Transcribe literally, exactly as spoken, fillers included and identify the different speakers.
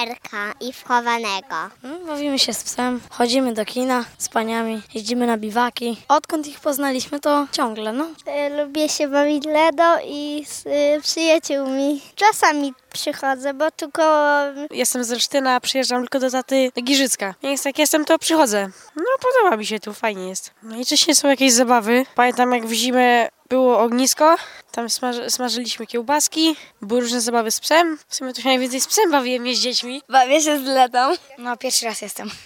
Speaker 1: rowerka i w chowanego.
Speaker 2: No, bawimy się z psem, chodzimy do kina z paniami, jeździmy na biwaki. Odkąd ich poznaliśmy, to ciągle, no.
Speaker 1: Lubię się bawić Ledo i z y, przyjaciółmi. Czasami przychodzę, bo tylko...
Speaker 3: Jestem z Olsztyna, przyjeżdżam tylko do taty do Giżycka. Więc jak jestem, to przychodzę. No podoba mi się tu, fajnie jest. No i wcześniej są jakieś zabawy. Pamiętam, jak w zimę było ognisko, tam smaży, smażyliśmy kiełbaski, były różne zabawy z psem. W sumie to się najwięcej z psem bawiłem, nie z dziećmi.
Speaker 2: Bawię się z Ledą. No, pierwszy raz jestem.